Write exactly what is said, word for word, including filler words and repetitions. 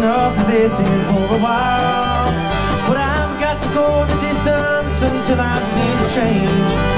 enough of this in for a while. But I've got to go the distance until I've seen a change.